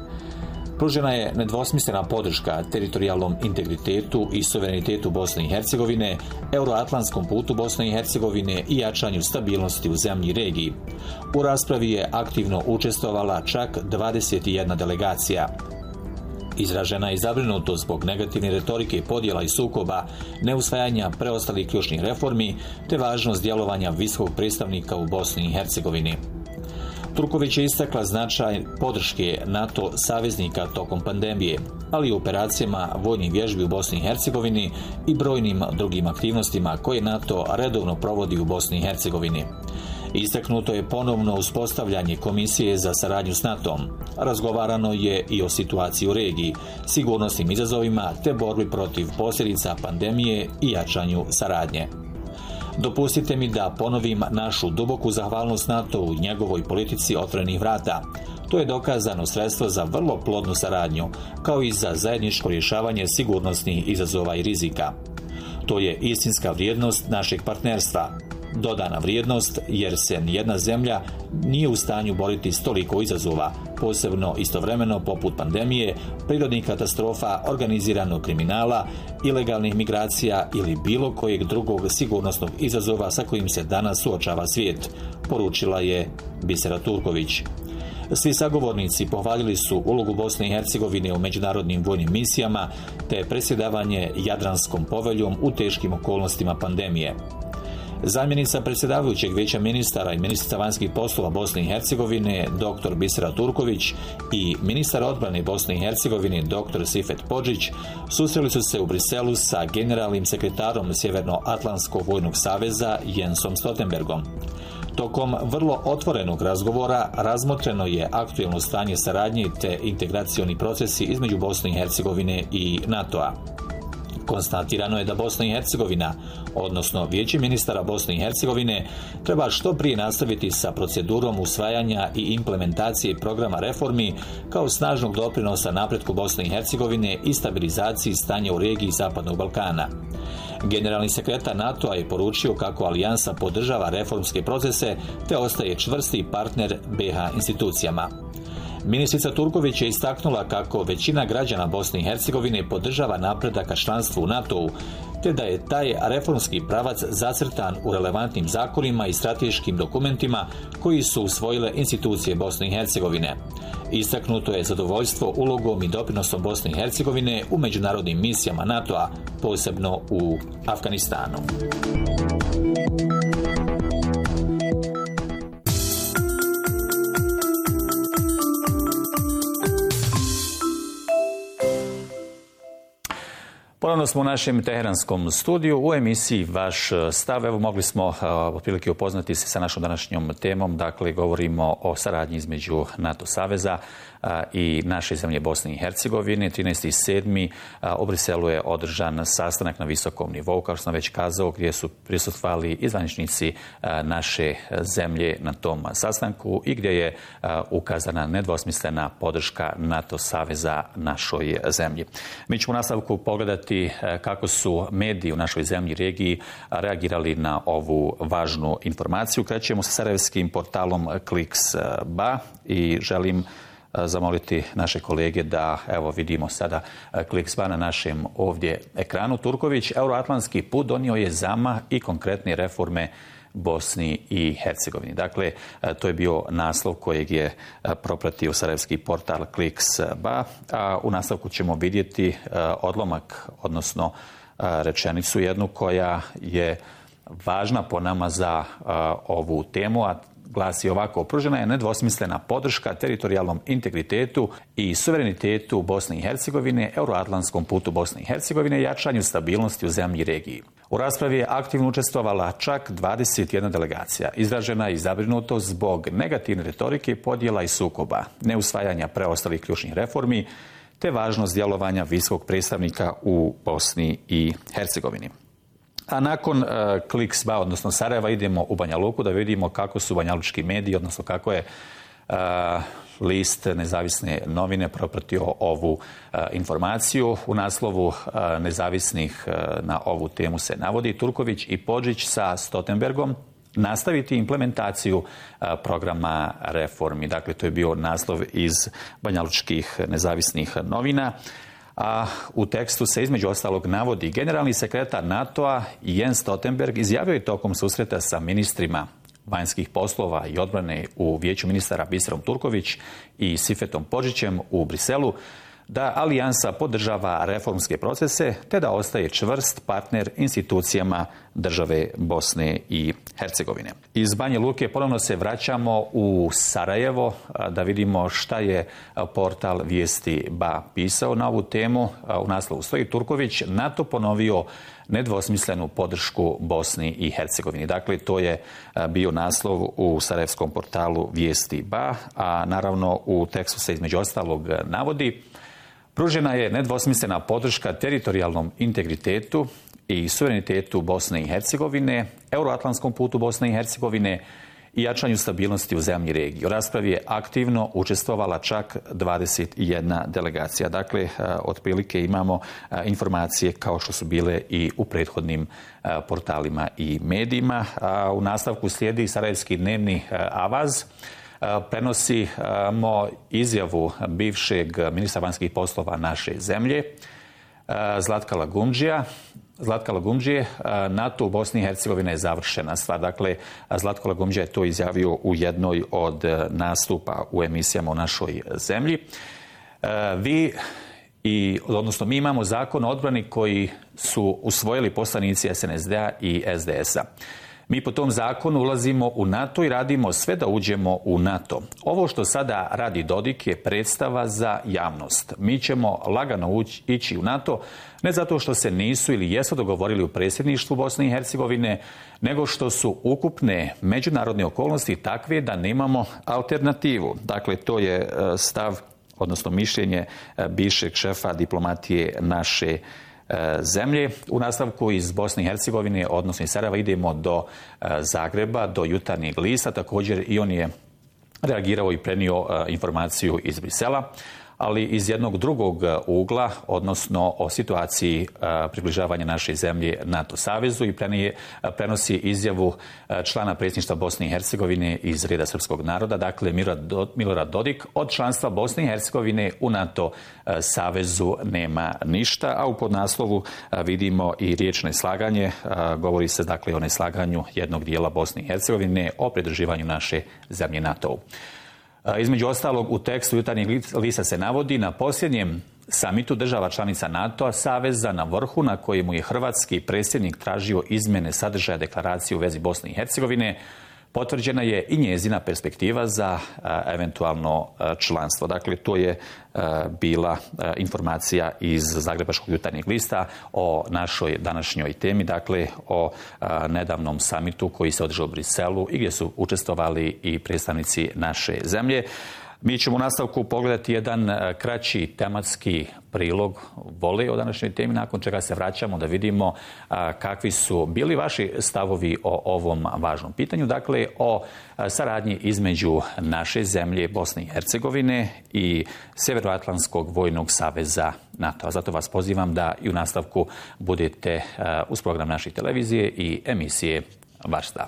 [SPEAKER 7] Pružena je nedvosmislena podrška teritorijalnom integritetu i suverenitetu Bosne i Hercegovine, euroatlantskom putu Bosne i Hercegovine i jačanju stabilnosti u zemlji i regiji. U raspravi je aktivno učestvovala čak 21 delegacija. Izražena je zabrinutost zbog negativne retorike podjela i sukoba, neusvajanja preostalih ključnih reformi, te važnost djelovanja visokog predstavnika u Bosni i Hercegovini. Turković je istakla značaj podrške NATO saveznika tokom pandemije, ali i operacijama vojnih vježbi u Bosni i Hercegovini i brojnim drugim aktivnostima koje NATO redovno provodi u Bosni i Hercegovini. Istaknuto je ponovno uspostavljanje komisije za saradnju s NATO-om. Razgovarano je i o situaciji u regiji, sigurnosnim izazovima te borbi protiv posljedica pandemije i jačanju saradnje. Dopustite mi da ponovim našu duboku zahvalnost NATO-u i njegovoj politici otvorenih vrata. To je dokazano sredstvo za vrlo plodnu saradnju, kao i za zajedničko rješavanje sigurnosnih izazova i rizika. To je istinska vrijednost našeg partnerstva. Dodana vrijednost jer se nijedna zemlja nije u stanju boriti s toliko izazova, posebno istovremeno poput pandemije, prirodnih katastrofa, organiziranog kriminala, ilegalnih migracija ili bilo kojeg drugog sigurnosnog izazova sa kojim se danas suočava svijet, poručila je Bisera Turković. Svi sagovornici pohvalili su ulogu Bosne i Hercegovine u međunarodnim vojnim misijama te predsjedavanje Jadranskom poveljom u teškim okolnostima pandemije. Zamjenica predsjedavajućeg vijeća ministara i ministrica vanjskih poslova Bosne i Hercegovine dr. Bisera Turković i ministar odbrane Bosne i Hercegovine dr. Sifet Podžić susreli su se u Briselu sa generalnim sekretarom Sjevernoatlantskog vojnog saveza Jensom Stoltenbergom. Tokom vrlo otvorenog razgovora razmotreno je aktuelno stanje saradnje te integracioni procesi između Bosne i Hercegovine i NATO-a. Konstatirano je da Bosna i Hercegovina, odnosno Vijeće ministara Bosne i Hercegovine, treba što prije nastaviti sa procedurom usvajanja i implementacije programa reformi kao snažnog doprinosa napretku Bosne i Hercegovine i stabilizaciji stanja u regiji Zapadnog Balkana. Generalni sekretar NATO-a je poručio kako alijansa podržava reformske procese te ostaje čvrsti partner BiH institucijama. Ministrica Turković je istaknula kako većina građana Bosne i Hercegovine podržava napredak ka članstvu u NATO-u, te da je taj reformski pravac zacrtan u relevantnim zakonima i strateškim dokumentima koji su usvojile institucije Bosne i Hercegovine. Istaknuto je zadovoljstvo ulogom i doprinosom Bosne i Hercegovine u međunarodnim misijama NATO-a, posebno u Afganistanu. Ponovno Ponovno smo u našem teheranskom studiju u emisiji Vaš stav. Evo, mogli smo otprilike upoznati se sa našom današnjom temom. Dakle, govorimo o saradnji između NATO saveza i naše zemlje Bosne i Hercegovine. 13.7. u Briselu je održan sastanak na visokom nivou, kao što sam već kazao, gdje su prisustvovali i zvaničnici naše zemlje na tom sastanku i gdje je ukazana nedvosmislena podrška NATO saveza našoj zemlji. Mi ćemo u nastavku pogledati kako su mediji u našoj zemlji i regiji reagirali na ovu važnu informaciju. Krećemo sa sarajevskim portalom Kliks.ba i želim zamoliti naše kolege da vidimo sada Kliks.ba na našem ovdje ekranu. Turković, euroatlantski put donio je zamah i konkretne reforme Bosni i Hercegovini. Dakle, to je bio naslov kojeg je propratio sarajevski portal Kliks.ba, a u nastavku ćemo vidjeti odlomak, odnosno rečenicu jednu koja je važna po nama za ovu temu, a glasi ovako: pružena je nedvosmislena podrška teritorijalnom integritetu i suverenitetu Bosne i Hercegovine, euroatlantskom putu Bosne i Hercegovine i jačanju stabilnosti u zemlji i regiji. U raspravi je aktivno učestvovala čak 21 delegacija. Izražena je zabrinutost zbog negativne retorike, podjela i sukoba, neusvajanja preostalih ključnih reformi, te važnost djelovanja visokog predstavnika u Bosni i Hercegovini. A nakon Kliks.ba, odnosno Sarajeva, idemo u Banja Luku da vidimo kako su banjalučki mediji, odnosno kako je list Nezavisne novine propratio ovu informaciju. U naslovu nezavisnih na ovu temu se navodi: Turković i Podžić sa Stoltenbergom nastaviti implementaciju programa reformi. Dakle, to je bio naslov iz banjalučkih nezavisnih novina. A u tekstu se između ostalog navodi: generalni sekretar NATO-a Jens Stoltenberg izjavio je tokom susreta sa ministrima vanjskih poslova i odbrane u Vijeću ministara Biserom Turković i Sifetom Podžićem u Briselu da alijansa podržava reformske procese te da ostaje čvrst partner institucijama države Bosne i Hercegovine. Iz Banje Luke ponovno se vraćamo u Sarajevo da vidimo šta je portal Vijesti.ba pisao na ovu temu. U naslovu stoji: Turković, NATO ponovio nedvosmislenu podršku Bosni i Hercegovini. Dakle, to je bio naslov u sarajevskom portalu Vijesti.ba, a naravno u tekstu se između ostalog navodi: pružena je nedvosmislena podrška teritorijalnom integritetu i suverenitetu Bosne i Hercegovine, euroatlantskom putu Bosne i Hercegovine i jačanju stabilnosti u zemlji i regiji. U raspravi je aktivno učestvovala čak 21 delegacija. Dakle, otprilike imamo informacije kao što su bile i u prethodnim portalima i medijima. A u nastavku slijedi sarajevski dnevni Avaz. Prenosimo izjavu bivšeg ministra vanjskih poslova naše zemlje, Zlatka Lagumdžije. NATO u Bosni i Hercegovini je završena stvar. Dakle, Zlatko Lagumdžija je to izjavio u jednoj od nastupa u emisijama u našoj zemlji. Mi imamo zakon o odbrani koji su usvojili poslanici SNSD-a i SDS-a. Mi po tom zakonu ulazimo u NATO i radimo sve da uđemo u NATO. Ovo što sada radi Dodik je predstava za javnost. Mi ćemo lagano ići u NATO, ne zato što se nisu ili jesu dogovorili u predsjedništvu Bosne i Hercegovine, nego što su ukupne međunarodne okolnosti takve da nemamo alternativu. Dakle, to je stav, odnosno mišljenje bivšeg šefa diplomatije naše zemlje. U nastavku iz Bosne i Hercegovine, odnosno iz Sarajeva, idemo do Zagreba, do Jutarnjeg lista. Također i on je reagirao i prenio informaciju iz Brisela, ali iz jednog drugog ugla, odnosno o situaciji približavanja naše zemlje NATO savezu, i prenosi izjavu člana predsjedništva Bosne i Hercegovine iz reda srpskog naroda, dakle Milorad Dodik: od članstva Bosne i Hercegovine u NATO savezu nema ništa. A u podnaslovu vidimo i riječ neslaganje. Govori se dakle o neslaganju jednog dijela Bosne i Hercegovine o pridruživanju naše zemlje NATO-u. Između ostalog, u tekstu Jutarnjeg lista se navodi: na posljednjem samitu država članica NATO-a saveza na vrhu, na kojemu je hrvatski predsjednik tražio izmjene sadržaja deklaracije u vezi Bosne i Hercegovine, potvrđena je i njezina perspektiva za eventualno članstvo. Dakle, to je bila informacija iz Zagrebačkog jutarnjeg lista o našoj današnjoj temi, dakle o nedavnom samitu koji se održao u Briselu i gdje su učestvovali i predstavnici naše zemlje. Mi ćemo u nastavku pogledati jedan kraći tematski prilog vole o današnjoj temi, nakon čega se vraćamo da vidimo kakvi su bili vaši stavovi o ovom važnom pitanju, dakle o saradnji između naše zemlje, Bosne i Hercegovine i Sjevernoatlantskog vojnog saveza NATO. A zato vas pozivam da i u nastavku budete uz program naših televizije i emisije Vaš stav.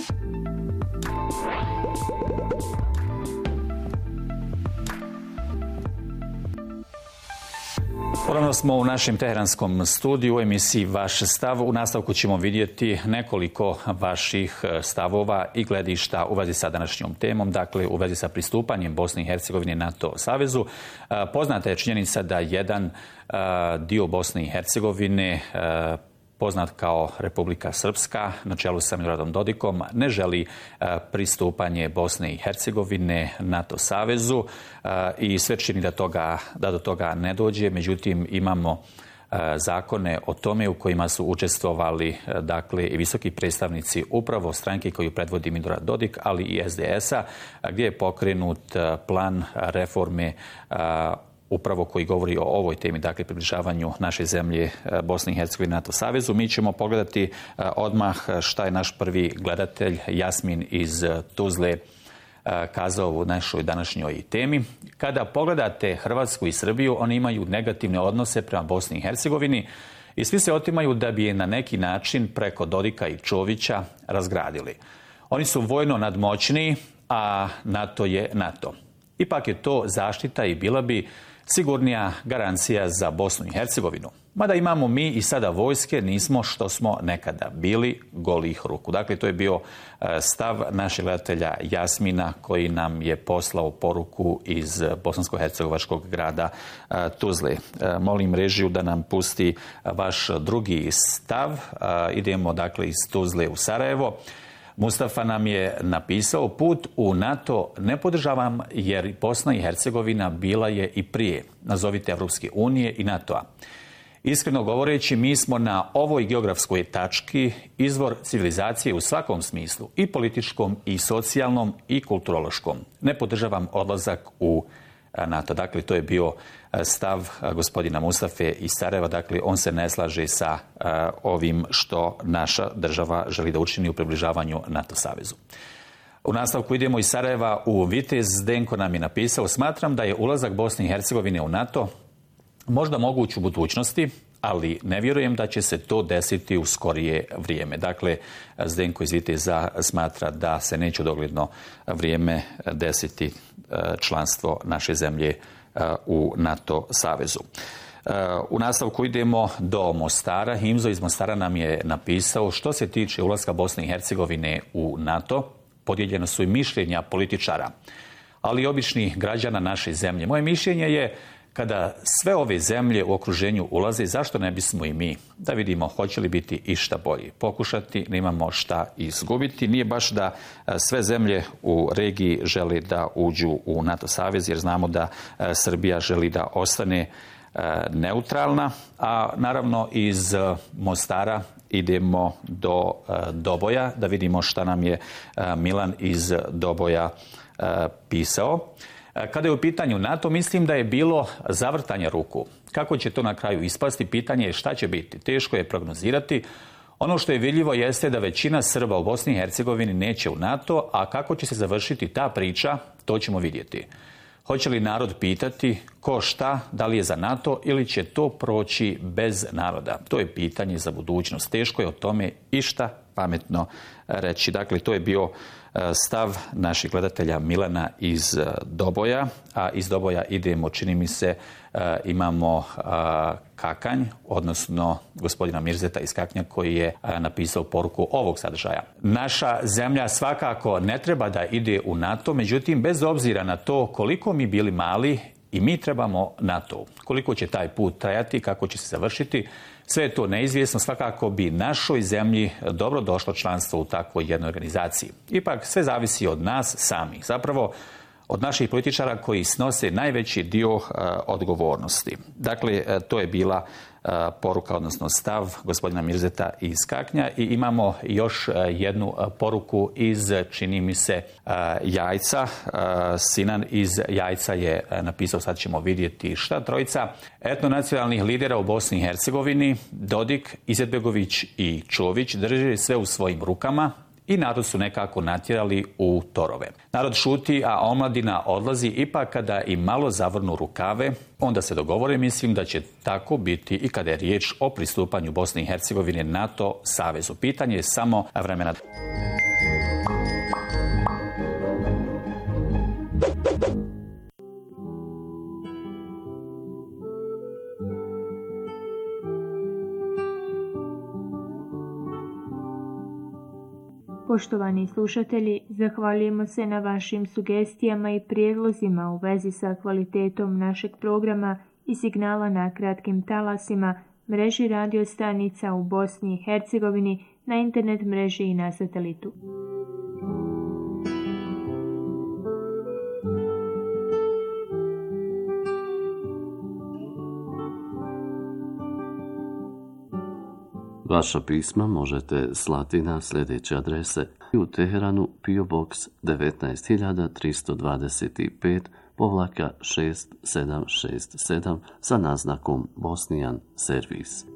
[SPEAKER 7] Ponovno smo u našem teheranskom studiju u emisiji Vaš stav. U nastavku ćemo vidjeti nekoliko vaših stavova i gledišta u vezi sa današnjom temom, dakle u vezi sa pristupanjem Bosne i Hercegovine NATO savezu. Poznata je činjenica da jedan dio Bosne i Hercegovine, poznat kao Republika Srpska, na čelu sa Miloradom Dodikom, ne želi pristupanje Bosne i Hercegovine NATO savezu i sve čini da do toga ne dođe. Međutim, imamo zakone o tome u kojima su učestvovali dakle i visoki predstavnici upravo stranke koju predvodi Milorad Dodik, ali i SDS-a, gdje je pokrenut plan reforme upravo koji govori o ovoj temi, dakle približavanju naše zemlje Bosne i Hercegovine NATO savezu. Mi ćemo pogledati odmah šta je naš prvi gledatelj Jasmin iz Tuzle kazao u našoj današnjoj temi. Kada pogledate Hrvatsku i Srbiju, oni imaju negativne odnose prema Bosni i Hercegovini i svi se otimaju da bi je na neki način preko Dodika i Čovića razgradili. Oni su vojno nadmoćniji, a NATO je NATO. Ipak je to zaštita i bila bi sigurnija garancija za Bosnu i Hercegovinu. Mada imamo mi i sada vojske, nismo što smo nekada bili, golih ruku. Dakle, to je bio stav našeg gledatelja Jasmina koji nam je poslao poruku iz bosansko-hercegovačkog grada Tuzle. Molim režiju da nam pusti vaš drugi stav. Idemo dakle iz Tuzle u Sarajevo. Mustafa nam je napisao: put u NATO ne podržavam jer Bosna i Hercegovina bila je i prije, nazovite Evropske unije i NATO-a. Iskreno govoreći, mi smo na ovoj geografskoj tački izvor civilizacije u svakom smislu, i političkom, i socijalnom, i kulturološkom. Ne podržavam odlazak u NATO. Dakle, to je bio stav gospodina Mustafe iz Sarajeva. Dakle, on se ne slaže sa ovim što naša država želi da učini u približavanju NATO savezu. U nastavku idemo iz Sarajeva u Vitez. Zdenko nam je napisao: smatram da je ulazak Bosne i Hercegovine u NATO možda moguć u budućnosti, ali ne vjerujem da će se to desiti u skorije vrijeme. Dakle, Zdenko iz Viteza smatra da se neće u dogledno vrijeme desiti članstvo naše zemlje u NATO savezu. U nastavku idemo do Mostara. Himzo iz Mostara nam je napisao: što se tiče ulaska Bosne i Hercegovine u NATO, podijeljeno su i mišljenja političara, ali i običnih građana naše zemlje. Moje mišljenje je, kada sve ove zemlje u okruženju ulaze, zašto ne bismo i mi? Da vidimo hoće li biti išta bolje. Pokušati, nemamo šta izgubiti. Nije baš da sve zemlje u regiji žele da uđu u NATO savez, jer znamo da Srbija želi da ostane neutralna. A naravno iz Mostara idemo do Doboja, da vidimo šta nam je Milan iz Doboja pisao. Kada je u pitanju NATO, mislim da je bilo zavrtanje ruku. Kako će to na kraju ispasti, pitanje je šta će biti. Teško je prognozirati. Ono što je vidljivo jeste da većina Srba u Bosni i Hercegovini neće u NATO, a kako će se završiti ta priča, to ćemo vidjeti. Hoće li narod pitati ko šta, da li je za NATO ili će to proći bez naroda? To je pitanje za budućnost. Teško je o tome išta pametno reći. Dakle, to je bio stav naših gledatelja Milana iz Doboja, a iz Doboja idemo, čini mi se, imamo Kakanj, odnosno gospodina Mirzeta iz Kaknja koji je napisao poruku ovog sadržaja. Naša zemlja svakako ne treba da ide u NATO, međutim, bez obzira na to koliko mi bili mali, i mi trebamo NATO. Koliko će taj put trajati, kako će se završiti, Sve je to neizvjesno, svakako bi našoj zemlji dobro došlo članstvo u takvoj jednoj organizaciji. Ipak sve zavisi od nas samih, zapravo od naših političara koji snose najveći dio odgovornosti. Dakle, to je bila poruka, odnosno stav gospodina Mirzeta iz Kaknja i imamo još jednu poruku iz, čini mi se, Jajca. Sinan iz Jajca je napisao, sad ćemo vidjeti šta, trojica etnonacionalnih lidera u Bosni i Hercegovini, Dodik, Izetbegović i Čović, drže sve u svojim rukama i narod su nekako natjerali u torove. Narod šuti, a omladina odlazi, ipak kada im malo zavrnu rukave, onda se dogovore. Mislim da će tako biti i kada je riječ o pristupanju Bosne i Hercegovine NATO savezu. Pitanje je samo vremena.
[SPEAKER 14] Poštovani slušatelji, zahvaljujemo se na vašim sugestijama i prijedlozima u vezi sa kvalitetom našeg programa i signala na kratkim talasima, mreži radio stanica u Bosni i Hercegovini, na internet mreži i na satelitu.
[SPEAKER 4] Vaša pisma možete slati na sljedeće adrese: u Teheranu PO Box 19325-6767 sa naznakom Bosnian Servis.